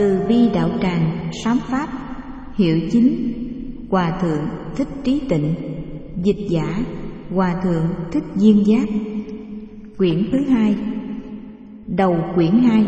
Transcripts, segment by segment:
Từ bi đạo tràng sám pháp. Hiệu chính Hòa thượng Thích Trí Tịnh. Dịch giả Hòa thượng Thích Duyên Giác. Quyển thứ 2. Đầu quyển 2.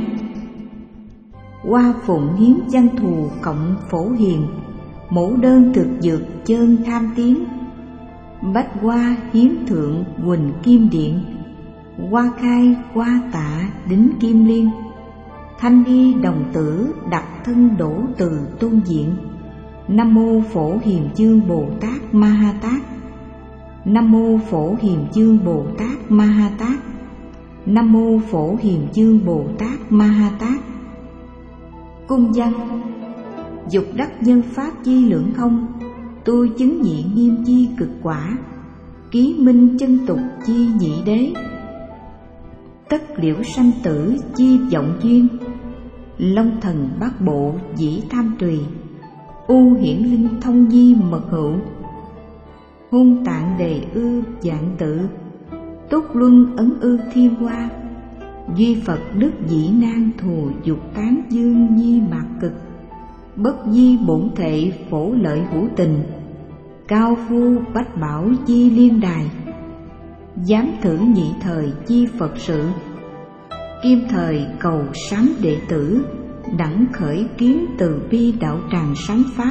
Hoa phụng hiến văn thù cộng phổ hiền, mẫu đơn thực dược chơn tham tiến. Bách hoa hiến thượng quỳnh kim điện, hoa khai hoa tạ đính kim liên. Thanh y đồng tử đặt thân đổ từ tôn diện. Nam mô Phổ Hiền Chương Bồ Tát Ma Ha Tát. Nam mô Phổ Hiền Chương Bồ Tát Ma Ha Tát. Nam mô Phổ Hiền Chương Bồ Tát Ma Ha Tát. Cung văn: dục đắc nhân pháp chi lượng không, tôi chứng nhị nghiêm chi cực quả, ký minh chân tục chi nhị đế. Tất liễu sanh tử chi vọng duyên, long thần bát bộ dĩ tham tùy. U hiển linh thông di mật hữu, hôn tạng đề ư dạng tự. Túc luân ấn ư thiên hoa, duy Phật đức dĩ nan thù dục tán dương nhi mạc cực. Bất di bổn thệ phổ lợi hữu tình, cao phu bách bảo chi liên đài. Dám thử nhị thời chi Phật sự, kim thời cầu sám đệ tử. Đẳng khởi kiến từ bi đạo tràng sám pháp,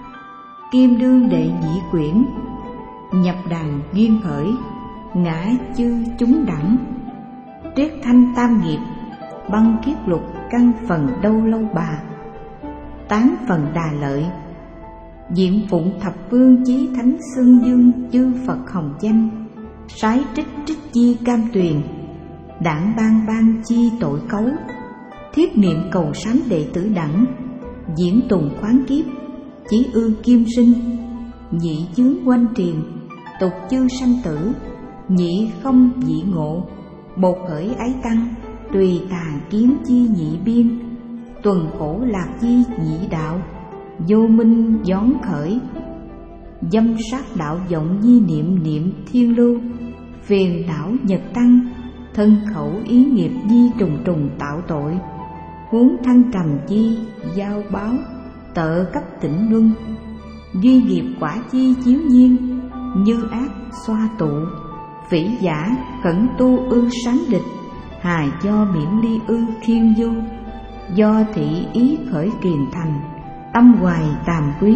kim đương đệ nhị quyển. Nhập đàn duyên khởi, ngã chư chúng đẳng. Triết thanh tam nghiệp, băng kiết lục căn phần đâu lâu bà. Tán phần đà lợi, diện phụng thập phương chí thánh xưng dương chư Phật hồng danh. Sái trích trích chi cam tuyền, đảng ban ban chi tội cấu. Thiết niệm cầu sám đệ tử đẳng, diễn tùng khoáng kiếp, chí ư kim sinh. Nhị chướng quanh triền, tục chư sanh tử. Nhị không dị ngộ, bột khởi ái tăng. Tùy tà kiến chi nhị biên, tuần khổ lạc chi nhị đạo. Vô minh gión khởi, dâm sát đạo vọng di niệm niệm thiên lưu. Phiền não nhật tăng, thân khẩu ý nghiệp di trùng trùng tạo tội. Huống thăng trầm chi giao báo, tợ cấp tỉnh luân. Duy nghiệp quả chi chiếu nhiên, như ác xoa tụ. Phỉ giả khẩn tu ư sám địch, hà do miễn ly ư khiên du. Do thị ý khởi kiền thành, âm hoài tàm quý.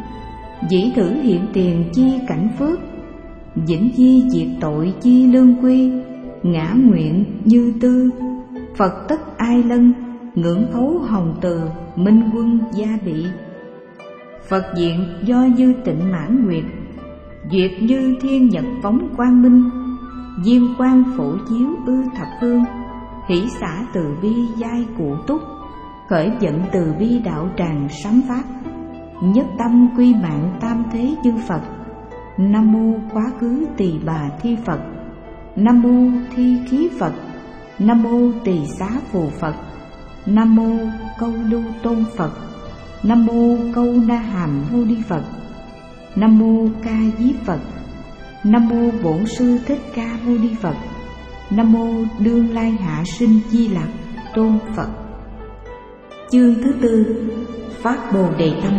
Dĩ thử hiện tiền chi cảnh phước, vĩnh di diệt tội chi lương quy. Ngã nguyện như tư, Phật tất ai lân. Ngưỡng thấu hồng từ, minh quân gia bị. Phật diện do dư tịnh mãn nguyệt, duyệt như thiên nhật phóng quang minh. Diêm quang phổ chiếu ư thập phương, hỷ xả từ bi giai cụ túc. Khởi vận từ bi đạo tràng sám pháp, nhất tâm quy mạng tam thế chư Phật. Nam mô quá khứ tỳ bà thi Phật. Nam mô thi khí Phật. Nam mô tỳ xá phù Phật. Nam mô câu lưu tôn Phật. Nam mô câu na hàm mâu ni Phật. Nam mô ca diếp Phật. Nam mô bổn sư thích ca mâu ni Phật. Nam mô đương lai hạ sinh di lạc tôn Phật. Chương thứ 4. Phát Bồ Đề Tâm.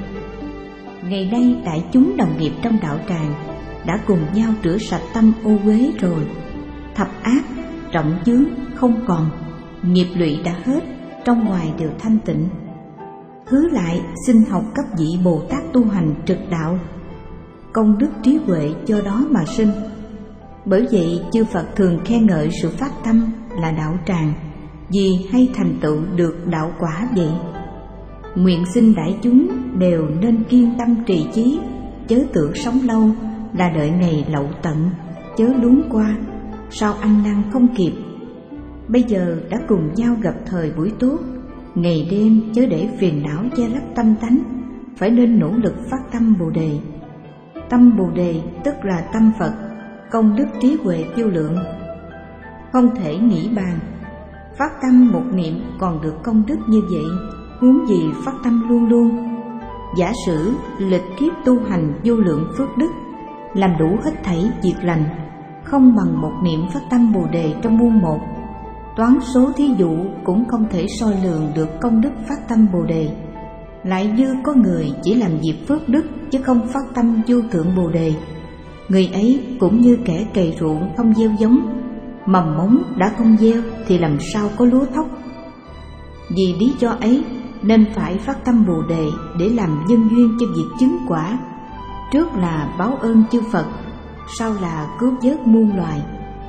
Ngày nay đại chúng đồng nghiệp trong đạo tràng đã cùng nhau rửa sạch tâm ô uế rồi. Thập ác, trọng chướng không còn, nghiệp lụy đã hết, trong ngoài đều thanh tịnh. Hứa lại xin học cấp vị Bồ Tát tu hành trực đạo, công đức trí huệ do đó mà sinh. Bởi vậy chư Phật thường khen ngợi sự phát tâm là đạo tràng, vì hay thành tựu được đạo quả vậy. Nguyện xin đại chúng đều nên kiên tâm trì chí, chớ tưởng sống lâu là đợi ngày lậu tận, chớ luống qua, sao ăn năn không kịp. Bây giờ đã cùng nhau gặp thời buổi tốt, ngày đêm chớ để phiền não che lấp tâm tánh, phải nên nỗ lực phát tâm Bồ Đề. Tâm Bồ Đề tức là tâm Phật, công đức trí huệ vô lượng, không thể nghĩ bàn. Phát tâm một niệm còn được công đức như vậy, huống gì phát tâm luôn luôn. Giả sử lịch kiếp tu hành vô lượng phước đức, làm đủ hết thảy việc lành, không bằng một niệm phát tâm Bồ Đề trong muôn một. Toán số thí dụ cũng không thể soi lường được công đức phát tâm Bồ Đề. Lại như có người chỉ làm việc phước đức chứ không phát tâm vô thượng Bồ Đề, người ấy cũng như kẻ cày ruộng không gieo giống, mầm mống đã không gieo thì làm sao có lúa thóc. Vì lý do ấy nên phải phát tâm Bồ Đề để làm nhân duyên cho việc chứng quả. Trước là báo ơn chư Phật, sau là cứu vớt muôn loài.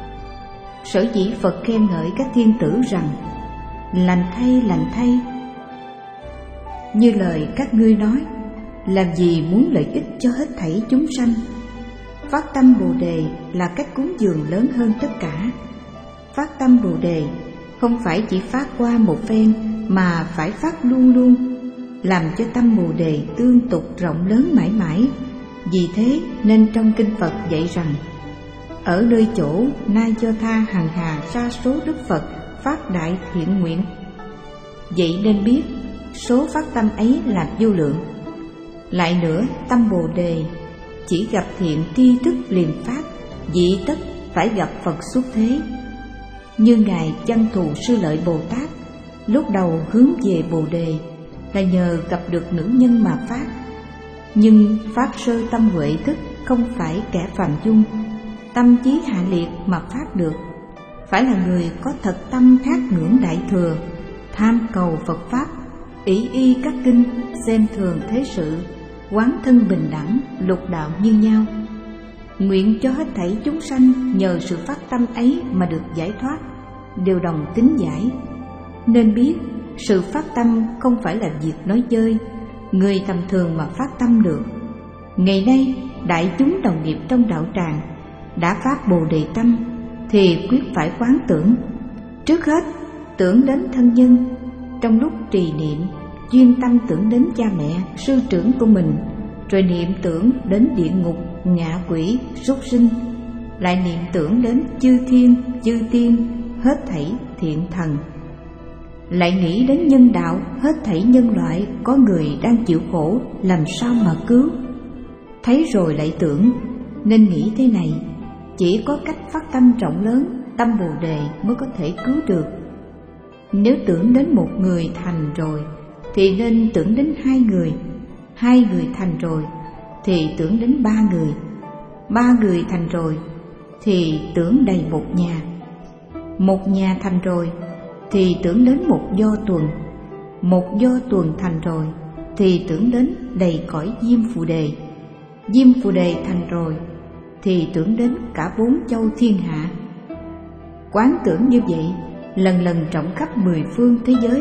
Sở dĩ Phật khen ngợi các thiên tử rằng lành thay, như lời các ngươi nói, làm gì muốn lợi ích cho hết thảy chúng sanh. Phát tâm Bồ Đề là cách cúng dường lớn hơn tất cả. Phát tâm Bồ Đề không phải chỉ phát qua một phen mà phải phát luôn luôn, làm cho tâm Bồ Đề tương tục rộng lớn mãi mãi. Vì thế nên trong kinh Phật dạy rằng ở nơi chỗ Na Do Tha hằng hà sa số Đức Phật phát đại thiện nguyện. Vậy nên biết số phát tâm ấy là vô lượng. Lại nữa, tâm Bồ Đề chỉ gặp thiện tri thức liền phát, dị tất phải gặp Phật xuất thế. Như Ngài Văn Thù Sư Lợi Bồ Tát lúc đầu hướng về Bồ Đề là nhờ gặp được nữ nhân mà phát. Nhưng phát sơ tâm huệ thức không phải kẻ phàm dung, tâm trí hạ liệt mà phát được. Phải là người có thật tâm thác ngưỡng Đại Thừa, tham cầu Phật Pháp, ỷ y các kinh, xem thường thế sự, quán thân bình đẳng, lục đạo như nhau. Nguyện cho hết thảy chúng sanh nhờ sự phát tâm ấy mà được giải thoát, đều đồng tín giải. Nên biết sự phát tâm không phải là việc nói chơi, người tầm thường mà phát tâm được. Ngày nay đại chúng đồng nghiệp trong đạo tràng đã phát Bồ Đề tâm thì quyết phải quán tưởng. Trước hết tưởng đến thân nhân, trong lúc trì niệm chuyên tâm tưởng đến cha mẹ, sư trưởng của mình, rồi niệm tưởng đến địa ngục, ngạ quỷ, súc sinh, lại niệm tưởng đến chư thiên, chư tiên, hết thảy thiện thần. Lại nghĩ đến nhân đạo, hết thảy nhân loại có người đang chịu khổ, làm sao mà cứu. Thấy rồi lại tưởng, nên nghĩ thế này, chỉ có cách phát tâm rộng lớn, tâm Bồ Đề mới có thể cứu được. Nếu tưởng đến một người thành rồi thì nên tưởng đến hai người thành rồi thì tưởng đến ba người thành rồi thì tưởng đầy một nhà thành rồi thì tưởng đến một do tuần thành rồi thì tưởng đến đầy cõi Diêm Phù Đề thành rồi thì tưởng đến cả 4 châu thiên hạ. Quán tưởng như vậy lần lần rộng khắp 10 phương thế giới.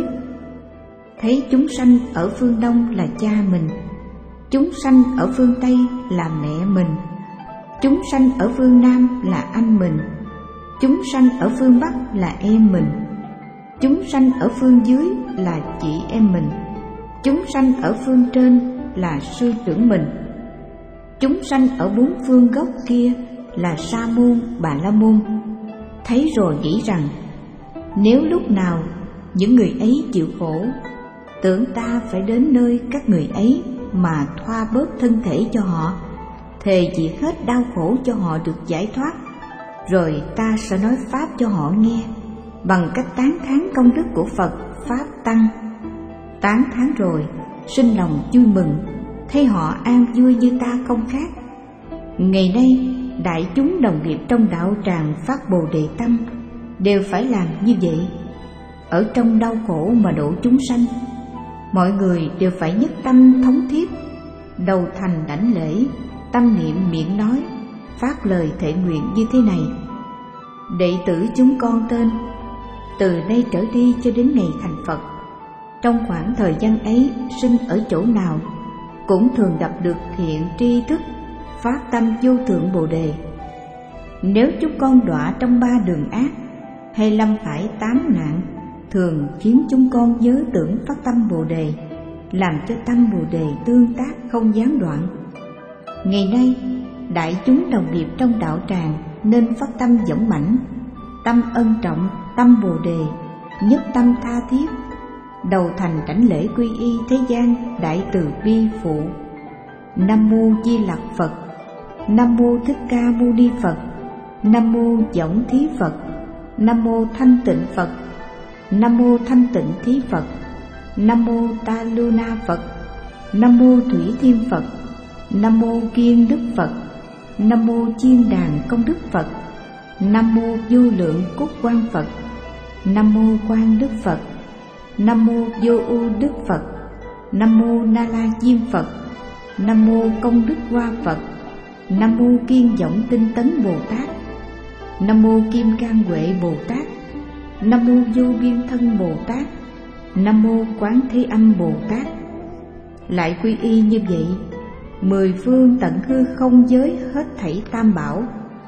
Thấy chúng sanh ở phương Đông là cha mình, chúng sanh ở phương Tây là mẹ mình, chúng sanh ở phương Nam là anh mình, chúng sanh ở phương Bắc là em mình, chúng sanh ở phương dưới là chị em mình, chúng sanh ở phương trên là sư trưởng mình, chúng sanh ở 4 phương góc kia là Sa môn, Bà La môn. Thấy rồi nghĩ rằng nếu lúc nào những người ấy chịu khổ, tưởng ta phải đến nơi các người ấy mà thoa bớt thân thể cho họ, thề diệt hết đau khổ cho họ được giải thoát. Rồi ta sẽ nói pháp cho họ nghe, bằng cách tán thán công đức của Phật Pháp Tăng. Tán thán rồi sinh lòng vui mừng, thấy họ an vui như ta không khác. Ngày nay đại chúng đồng nghiệp trong đạo tràng phát Bồ Đề tâm đều phải làm như vậy. Ở trong đau khổ mà độ chúng sanh, mọi người đều phải nhất tâm thống thiết, đầu thành đảnh lễ, tâm niệm miệng nói, phát lời thệ nguyện như thế này: đệ tử chúng con tên, từ nay trở đi cho đến ngày thành Phật, trong khoảng thời gian ấy sinh ở chỗ nào cũng thường gặp được thiện tri thức, phát tâm vô thượng Bồ Đề. Nếu chúng con đọa trong 3 đường ác hay lâm phải 8 nạn, thường khiến chúng con nhớ tưởng phát tâm Bồ Đề, làm cho tâm Bồ Đề tương tác không gián đoạn. Ngày nay đại chúng đồng nghiệp trong đạo tràng nên phát tâm dũng mãnh, tâm ân trọng, tâm Bồ Đề, nhất tâm tha thiết, đầu thành đảnh lễ quy y thế gian đại từ bi phụ. Nam mô Di Lặc Phật, Nam mô Thích Ca Mâu Ni Phật, Nam mô Võng Thí Phật, Nam mô Thanh Tịnh Phật. Nam mô Thanh Tịnh Thí Phật. Nam mô Ta Lu Na Phật. Nam mô Thủy Thiên Phật. Nam mô Kiên Đức Phật. Nam mô Chiên Đàn Công Đức Phật. Nam mô Vô Lượng Cúc Quang Phật. Nam mô Quang Đức Phật. Nam mô Vô U Đức Phật. Nam mô Na La Diêm Phật. Nam mô Công Đức Hoa Phật. Nam mô Kiên Vọng Tinh Tấn Bồ Tát. Nam mô Kim Cang Huệ Bồ Tát. Nam mô Vô Biên Thân Bồ Tát. Nam mô Quán Thế Âm Bồ Tát. Lại quy y như vậy, 10 phương tận hư không giới hết thảy tam bảo.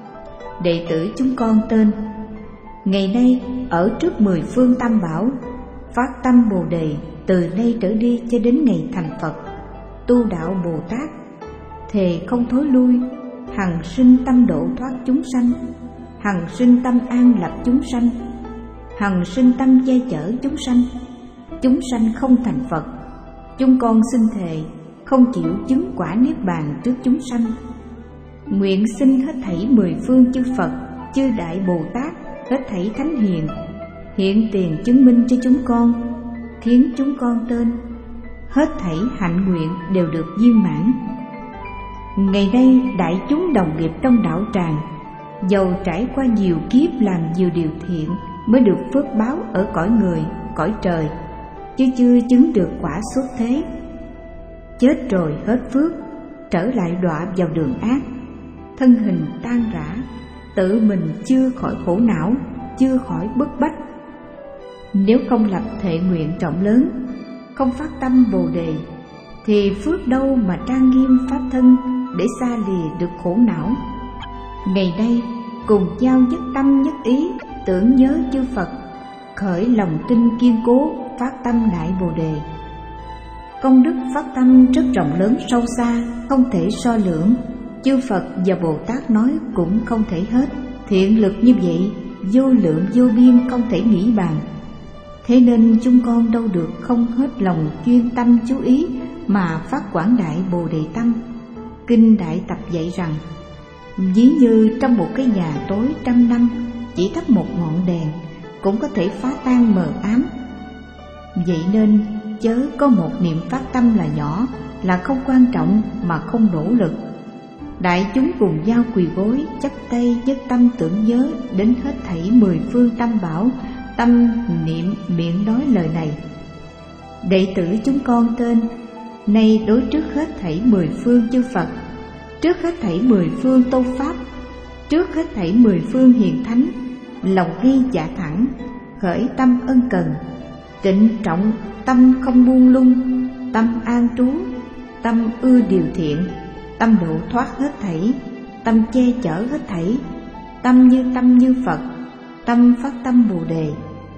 Đệ tử chúng con tên: ngày nay ở trước 10 phương tam bảo, phát tâm Bồ Đề từ nay trở đi cho đến ngày thành Phật, tu đạo Bồ Tát, thề không thối lui, hằng sinh tâm độ thoát chúng sanh, hằng sinh tâm an lập chúng sanh, hằng sinh tâm che chở chúng sanh không thành Phật. Chúng con xin thề không chịu chứng quả niết bàn trước chúng sanh. Nguyện xin hết thảy 10 phương chư Phật, chư Đại Bồ Tát, hết thảy Thánh Hiền hiện tiền chứng minh cho chúng con, khiến chúng con tên hết thảy hạnh nguyện đều được viên mãn. Ngày nay đại chúng đồng nghiệp trong đạo tràng, dầu trải qua nhiều kiếp làm nhiều điều thiện mới được phước báo ở cõi người, cõi trời, chứ chưa chứng được quả xuất thế. Chết rồi hết phước, trở lại đọa vào đường ác, thân hình tan rã, tự mình chưa khỏi khổ não, chưa khỏi bức bách. Nếu không lập thệ nguyện trọng lớn, không phát tâm Bồ Đề, thì phước đâu mà trang nghiêm pháp thân để xa lìa được khổ não. Ngày nay cùng nhau nhất tâm nhất ý tưởng nhớ chư Phật, khởi lòng tin kiên cố, phát tâm Đại Bồ Đề. Công đức phát tâm rất rộng lớn sâu xa, không thể so lượng, chư Phật và Bồ Tát nói cũng không thể hết. Thiện lực như vậy vô lượng vô biên, không thể nghĩ bàn. Thế nên chúng con đâu được không hết lòng chuyên tâm chú ý mà phát quảng đại Bồ Đề tâm. Kinh Đại Tập dạy rằng, ví như trong một cái nhà tối 100 năm, chỉ thắp một ngọn đèn cũng có thể phá tan mờ ám. Vậy nên chớ có một niệm phát tâm là nhỏ, là không quan trọng mà không nỗ lực. Đại chúng cùng nhau quỳ gối chắp tay nhất tâm tưởng nhớ đến hết thảy 10 phương tam bảo, tâm niệm miệng nói lời này: đệ tử chúng con tên, nay đối trước hết thảy 10 phương chư Phật, trước hết thảy 10 phương Tô Pháp, trước hết thảy 10 phương hiền thánh, lòng ghi dạ thẳng, khởi tâm ân cần, trịnh trọng tâm không buông lung, tâm an trú, tâm ưa điều thiện, tâm độ thoát hết thảy, tâm che chở hết thảy, tâm như Phật, tâm phát tâm Bồ Đề.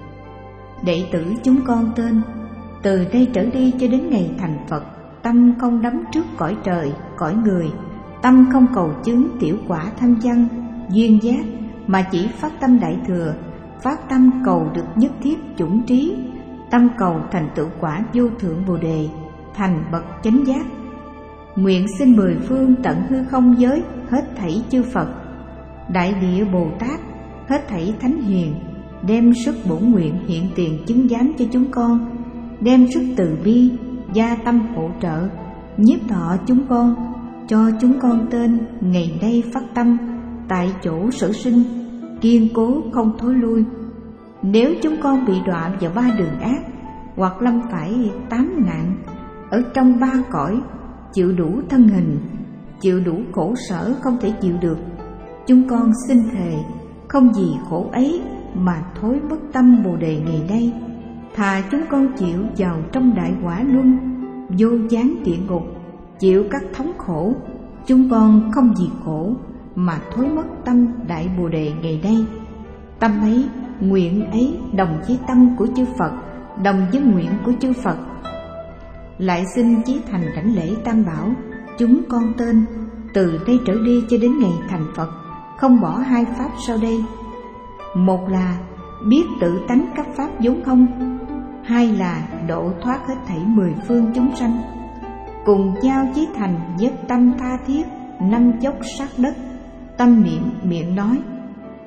Đệ tử chúng con tên, từ đây trở đi cho đến ngày thành Phật, tâm không đắm trước cõi trời, cõi người, tâm không cầu chứng tiểu quả thanh văn, duyên giác, mà chỉ phát tâm Đại Thừa, phát tâm cầu được nhất thiết chủng trí, tâm cầu thành tựu quả vô thượng Bồ Đề, thành bậc chánh giác. Nguyện xin 10 phương tận hư không giới hết thảy chư Phật, Đại Địa Bồ Tát, hết thảy Thánh Hiền đem sức bổn nguyện hiện tiền chứng giám cho chúng con, đem sức từ bi gia tâm hỗ trợ, nhiếp thọ chúng con, cho chúng con tên ngày nay phát tâm tại chỗ sở sinh, kiên cố không thối lui. Nếu chúng con bị đọa vào 3 đường ác, hoặc lâm phải 8 nạn, ở trong 3 cõi, chịu đủ thân hình, chịu đủ khổ sở không thể chịu được, chúng con xin thề không vì khổ ấy mà thối mất tâm Bồ Đề ngày nay. Thà chúng con chịu vào trong đại quả luân, vô gián địa ngục, chịu các thống khổ, chúng con không vì khổ mà thối mất tâm Đại Bồ Đề ngày nay. Tâm ấy, nguyện ấy đồng với tâm của chư Phật, đồng với nguyện của chư Phật. Lại xin chí thành đảnh lễ tam bảo, chúng con tên, từ đây trở đi cho đến ngày thành Phật, không bỏ 2 pháp sau đây. Một là biết tự tánh các pháp vốn không, 2 là độ thoát hết thảy 10 phương chúng sanh. Cùng nhau chí thành nhất tâm tha thiết, 5 chốc sát đất, tâm niệm miệng nói: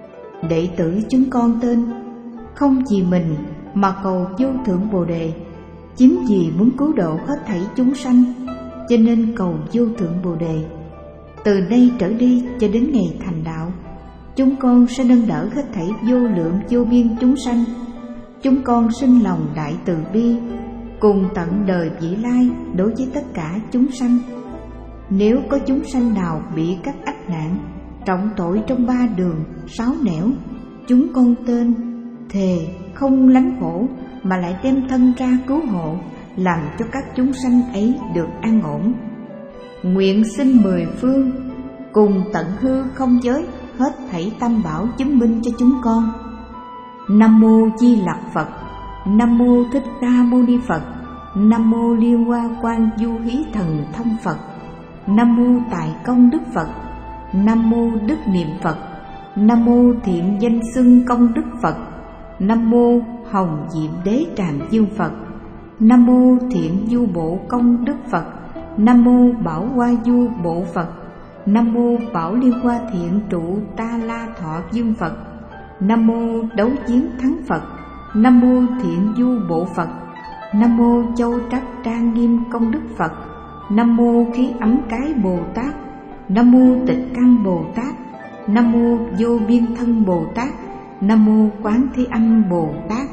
đệ tử chúng con tên không vì mình mà cầu vô thượng Bồ Đề. Chính vì muốn cứu độ hết thảy chúng sanh cho nên cầu vô thượng Bồ Đề. Từ nay trở đi cho đến ngày thành đạo, chúng con sẽ nâng đỡ hết thảy vô lượng vô biên chúng sanh. Chúng con sinh lòng đại từ bi, cùng tận đời vị lai đối với tất cả chúng sanh. Nếu có chúng sanh nào bị các ách nạn, trọng tội trong 3 đường 6 nẻo, chúng con tên thề không lánh khổ mà lại đem thân ra cứu hộ, làm cho các chúng sanh ấy được an ổn. Nguyện xin 10 phương cùng tận hư không giới hết thảy tam bảo chứng minh cho chúng con. Nam mô Di Lặc Phật. Nam mô Thích Ca Mâu Ni Phật. Nam mô Liên Hoa Quan Du Hí Thần Thông Phật. Nam mô Tài Công Đức Phật. Nam mô Đức Niệm Phật. Nam mô Thiện Danh Xưng Công Đức Phật. Nam mô Hồng Diệm Đế Tràng Dương Phật. Nam mô Thiện Du Bộ Công Đức Phật. Nam mô Bảo Hoa Du Bộ Phật. Nam mô Bảo Liên Hoa Thiện Trụ Ta La Thọ Dương Phật. Nam mô Đấu Chiến Thắng Phật. Nam mô Thiện Du Bộ Phật. Nam mô Châu Trắc Trang Nghiêm Công Đức Phật. Nam mô Khí Ấm Cái Bồ Tát. Nam mô Tịch Căn Bồ Tát. Nam mô Vô Biên Thân Bồ Tát. Nam mô Quán Thế Âm Bồ Tát.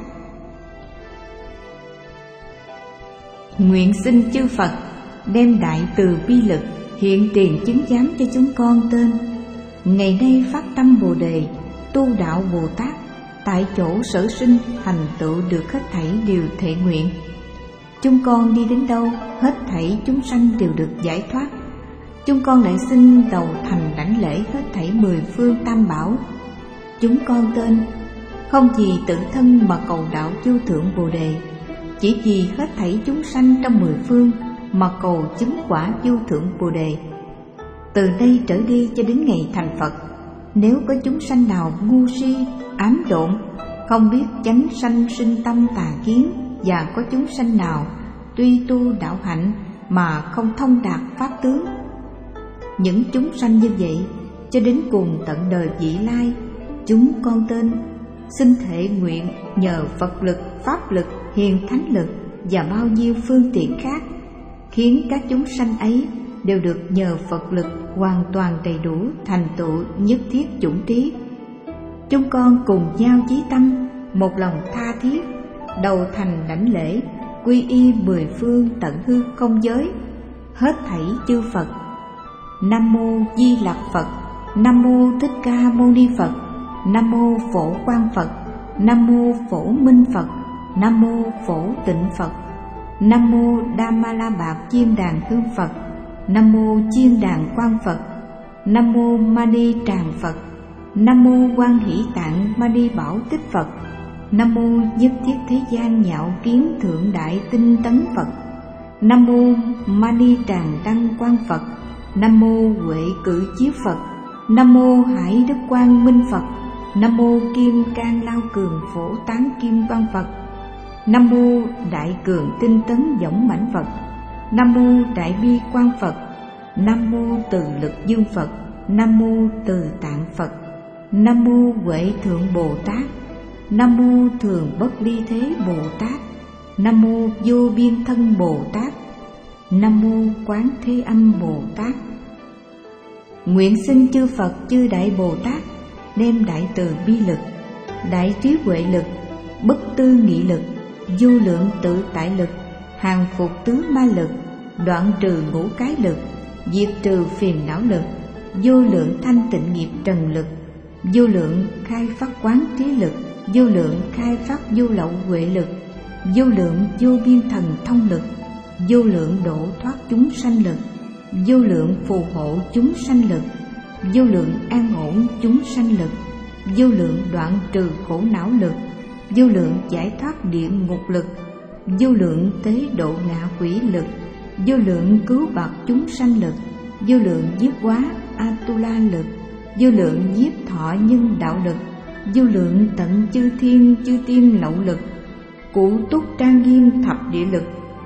Nguyện xin chư Phật đem đại từ bi lực hiện tiền chứng giám cho chúng con tên ngày nay phát tâm Bồ Đề, tu đạo Bồ Tát, tại chỗ sở sinh thành tựu được hết thảy điều thệ nguyện. Chúng con đi đến đâu, hết thảy chúng sanh đều được giải thoát. Chúng con lại xin đầu thành đảnh lễ hết thảy 10 phương tam bảo. Chúng con tên không vì tự thân mà cầu đạo vô thượng Bồ Đề, chỉ vì hết thảy chúng sanh trong 10 phương mà cầu chứng quả vô thượng Bồ Đề. Từ đây trở đi cho đến ngày thành Phật, nếu có chúng sanh nào ngu si, ám độn, không biết chánh sanh sinh tâm tà kiến, và có chúng sanh nào tuy tu đạo hạnh mà không thông đạt pháp tướng, những chúng sanh như vậy cho đến cùng tận đời vị lai, chúng con tên xin thệ nguyện nhờ Phật lực, Pháp lực, Hiền Thánh lực và bao nhiêu phương tiện khác, khiến các chúng sanh ấy đều được nhờ Phật lực hoàn toàn đầy đủ thành tựu nhất thiết chủng trí. Chúng con cùng nhau chí tâm, một lòng tha thiết, đầu thành đảnh lễ, quy y 10 phương tận hư không giới, hết thảy chư Phật. Nam mô Di Lặc Phật. Nam mô Thích Ca Mâu Ni Phật. Nam mô Phổ Quang Phật. Nam mô Phổ Minh Phật. Nam mô Phổ Tịnh Phật. Nam mô Đa Ma La Bạc Chiên Đàn Hương Phật. Nam mô Chiên Đàn Quang Phật. Nam mô Mani Tràng Phật. Nam mô Quan Hỷ Tạng Mani Bảo Tích Phật. Nam mô Nhất Thiết Thế Gian Nhạo Kiến Thượng Đại Tinh Tấn Phật. Nam mô Mani Tràng Đăng Quang Phật. Nam mô Huệ Cử Chiếu Phật. Nam mô Hải Đức Quang Minh Phật. Nam mô Kim Cang Lao Cường Phổ Tán Kim Quang Phật. Nam mô Đại Cường Tinh Tấn Dõng Mãnh Phật. Nam mô Đại Bi Quang Phật. Nam mô Từ Lực Dương Phật. Nam mô Từ Tạng Phật. Nam mô Huệ Thượng Bồ Tát. Nam mô Thường Bất Ly Thế Bồ Tát. Nam mô Vô Biên Thân Bồ Tát. Nam mô Quán Thế Âm Bồ Tát. Nguyện xin chư Phật chư Đại Bồ Tát đem đại từ bi lực, đại trí huệ lực, bất tư nghị lực, vô lượng tự tại lực, hàng phục tứ ma lực, đoạn trừ ngũ cái lực, diệt trừ phiền não lực, vô lượng thanh tịnh nghiệp trần lực, vô lượng khai phát quán trí lực, vô lượng khai phát vô lậu huệ lực, vô lượng vô biên thần thông lực, vô lượng độ thoát chúng sanh lực, vô lượng phù hộ chúng sanh lực, vô lượng an ổn chúng sanh lực, vô lượng đoạn trừ khổ não lực, vô lượng giải thoát địa ngục lực, vô lượng tế độ ngạ quỷ lực, vô lượng cứu bạc chúng sanh lực, vô lượng giết hóa Atula lực, vô lượng giết thọ nhân đạo lực, vô lượng tận chư thiên chư tiên lậu lực, cụ túc trang nghiêm thập địa lực,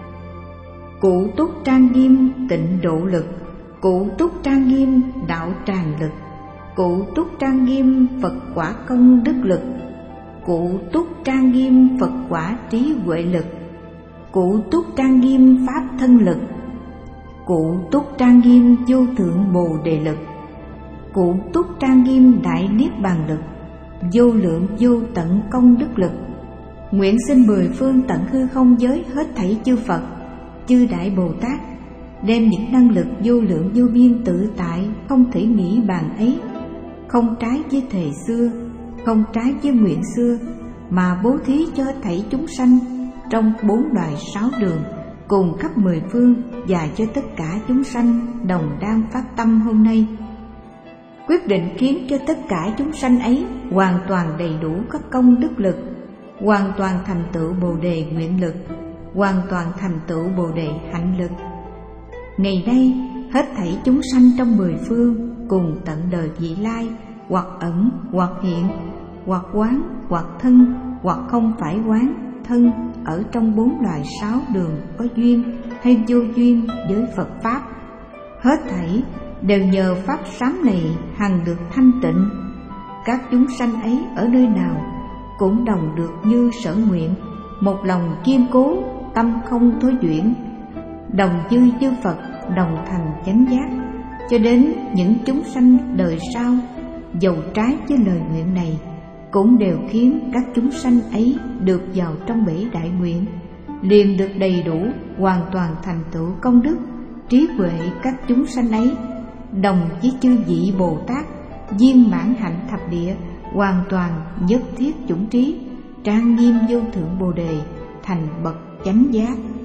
cụ túc trang nghiêm tịnh độ lực, cụ túc trang nghiêm đạo tràng lực, Cụ túc trang nghiêm Phật quả công đức lực, cụ túc trang nghiêm Phật quả trí huệ lực, cụ túc trang nghiêm pháp thân lực, cụ túc trang nghiêm vô thượng bồ đề lực, cụ túc trang nghiêm đại niết bàn lực, vô lượng vô tận công đức lực. Nguyện xin mười phương tận hư không giới hết thảy chư Phật, chư đại Bồ Tát, đem những năng lực vô lượng vô biên tự tại không thể nghĩ bàn ấy, không trái với thề xưa, không trái với nguyện xưa, mà bố thí cho thảy chúng sanh trong 4 loài 6 đường, cùng khắp 10 phương, và cho tất cả chúng sanh đồng đang phát tâm hôm nay. Quyết định khiến cho tất cả chúng sanh ấy hoàn toàn đầy đủ các công đức lực, hoàn toàn thành tựu Bồ đề nguyện lực, hoàn toàn thành tựu Bồ đề hạnh lực. Ngày nay hết thảy chúng sanh trong 10 phương cùng tận đời vị lai, hoặc ẩn hoặc hiện, hoặc quán hoặc thân, hoặc không phải quán thân, ở trong 4 loài 6 đường có duyên hay vô duyên với Phật pháp, hết thảy đều nhờ pháp sám này hằng được thanh tịnh. Các chúng sanh ấy ở nơi nào cũng đồng được như sở nguyện, một lòng kiên cố, tâm không thối chuyển, đồng như chư Phật, đồng thành chánh giác. Cho đến những chúng sanh đời sau, dầu trái với lời nguyện này, cũng đều khiến các chúng sanh ấy được vào trong bể đại nguyện, liền được đầy đủ, hoàn toàn thành tựu công đức, trí huệ. Các chúng sanh ấy đồng với chư vị Bồ Tát, viên mãn hạnh thập địa, hoàn toàn nhất thiết chủng trí, trang nghiêm vô thượng Bồ đề, thành bậc chánh giác.